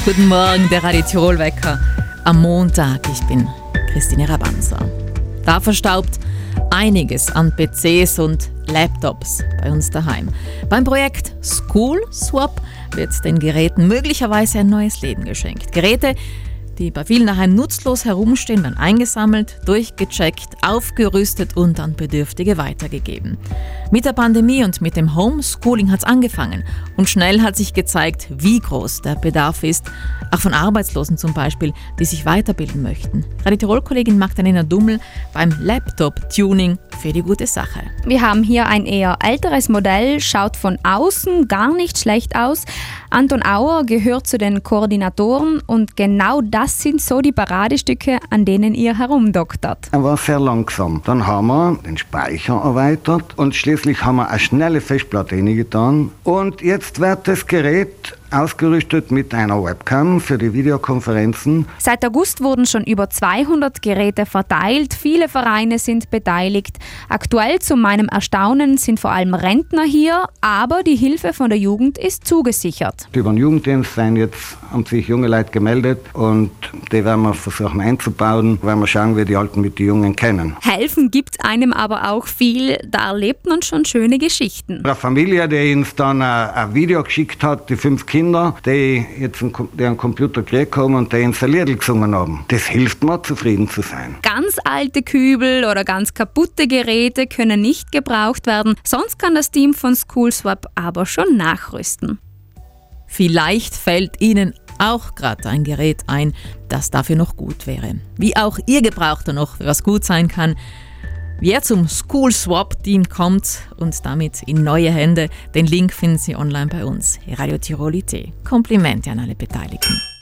Guten Morgen, der Radio Tirol Wecker am Montag. Ich bin Christine Rabanza. Da verstaubt einiges an PCs und Laptops bei uns daheim. Beim Projekt School Swap wird den Geräten möglicherweise ein neues Leben geschenkt. Geräte, die bei vielen daheim nutzlos herumstehen, werden eingesammelt, durchgecheckt, aufgerüstet und an Bedürftige weitergegeben. Mit der Pandemie und mit dem Homeschooling hat es angefangen und schnell hat sich gezeigt, wie groß der Bedarf ist, auch von Arbeitslosen zum Beispiel, die sich weiterbilden möchten. Radio Tirol-Kollegin Magdalena Dummel beim Laptop-Tuning für die gute Sache. Wir haben hier ein eher älteres Modell, schaut von außen gar nicht schlecht aus. Anton Auer gehört zu den Koordinatoren und genau das sind so die Paradestücke, an denen ihr herumdoktert. Er war sehr langsam. Dann haben wir den Speicher erweitert und schließlich haben wir eine schnelle Festplatte hineingetan. Und jetzt wird das Gerät ausgerüstet mit einer Webcam für die Videokonferenzen. Seit August wurden schon über 200 Geräte verteilt. Viele Vereine sind beteiligt. Aktuell, zu meinem Erstaunen, sind vor allem Rentner hier, aber die Hilfe von der Jugend ist zugesichert. Über den Jugenddienst haben sich junge Leute gemeldet und die werden wir versuchen einzubauen, werden wir schauen, wie die Alten mit den Jungen kennen. Helfen gibt einem aber auch viel. Da erlebt man schon schöne Geschichten. Eine Familie, die uns dann ein Video geschickt hat, die 5 Kinder, die jetzt einen Computer gekriegt haben und die installiert gesungen haben. Das hilft mir, zufrieden zu sein. Ganz alte Kübel oder ganz kaputte Geräte können nicht gebraucht werden. Sonst kann das Team von School Swap aber schon nachrüsten. Vielleicht fällt Ihnen auch gerade ein Gerät ein, das dafür noch gut wäre. Wie auch Ihr Gebrauchter noch was gut sein kann. Wer zum School Swap Team kommt und damit in neue Hände, den Link finden Sie online bei uns. Radio Tirol.at. Komplimente an alle Beteiligten.